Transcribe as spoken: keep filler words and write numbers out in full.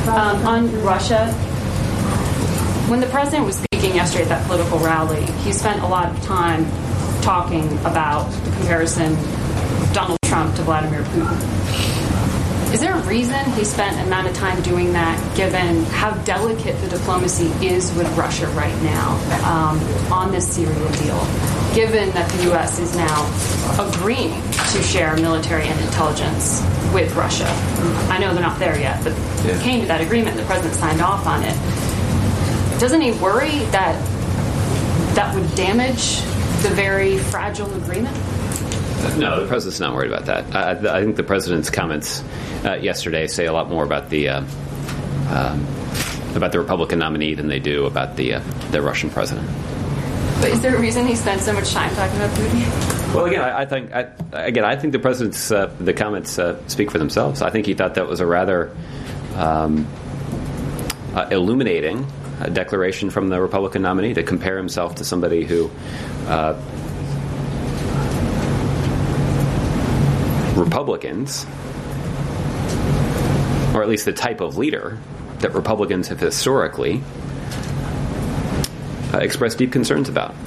Um, on Russia, when the president was speaking yesterday at that political rally, he spent a lot of time talking about the comparison of Donald Trump to Vladimir Putin. Is there a reason he spent an amount of time doing that, given how delicate the diplomacy is with Russia right now um, on this Syria deal, given that the U S is now agreeing to share military and intelligence with Russia? I know they're not there yet, but yeah. It came to that agreement and the president signed off on it. Doesn't he worry that that would damage the very fragile agreement? No, the president's not worried about that. I, I think the president's comments uh, yesterday say a lot more about the uh, um, about the Republican nominee than they do about the uh, the Russian president. But is there a reason he spent so much time talking about Putin? Well, again, I, I think I, again I think the president's uh, the comments uh, speak for themselves. I think he thought that was a rather um, uh, illuminating uh, declaration from the Republican nominee to compare himself to somebody who. Uh, Republicans, or at least the type of leader that Republicans have historically uh, expressed deep concerns about.